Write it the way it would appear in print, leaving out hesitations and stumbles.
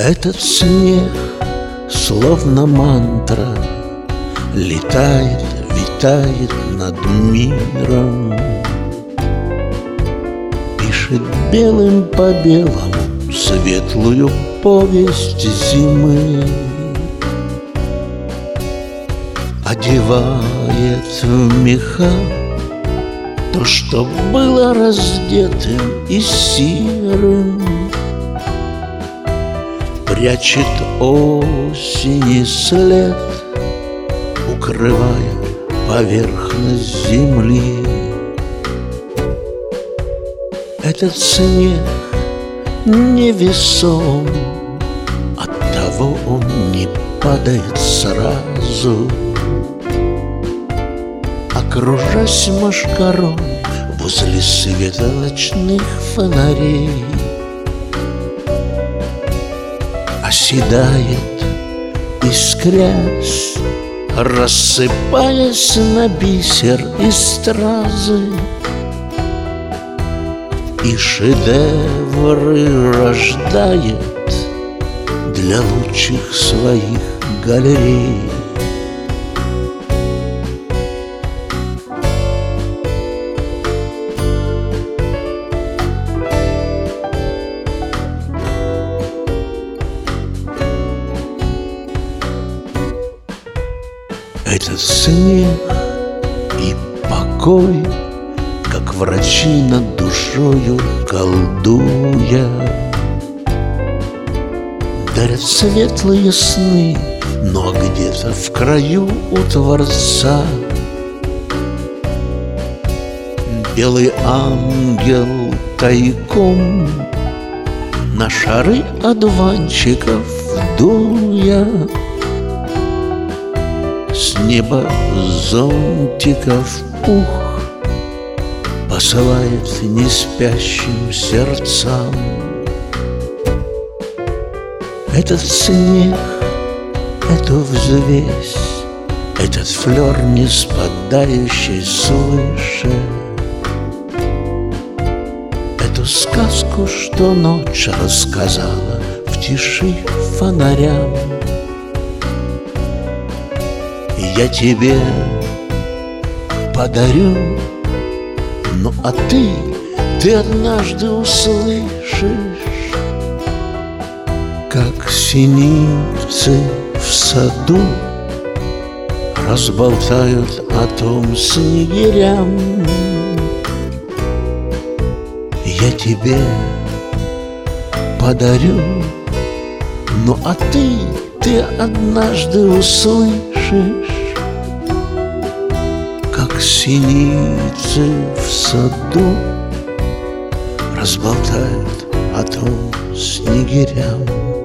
Этот смех, словно мантра, летает, витает над миром, пишет белым по белому светлую повесть зимы, одевает в меха то, что было раздетым и серым, прячет осени след, укрывая поверхность земли. Этот смех невесом, оттого он не падает сразу, окружась мошкаром возле света ночных фонарей. Оседает, искрясь, рассыпаясь на бисер и стразы, и шедевры рождает для лучших своих галерей. Этот смех и покой, как врачи над душою колдуя, дарят светлые сны, но где-то в краю у Творца белый ангел тайком на шары одуванчиков дуя с неба зонтиков пух посылает неспящим сердцам. Этот смех, эту взвесь, этот флёр, не спадающий свыше, эту сказку, что ночь рассказала в тиши фонарям, я тебе подарю. Ну а ты однажды услышишь, как синицы в саду разболтают о том снегирям. Я тебе подарю. Ну а ты однажды услышишь, как синицы в саду разболтают о том снегирям.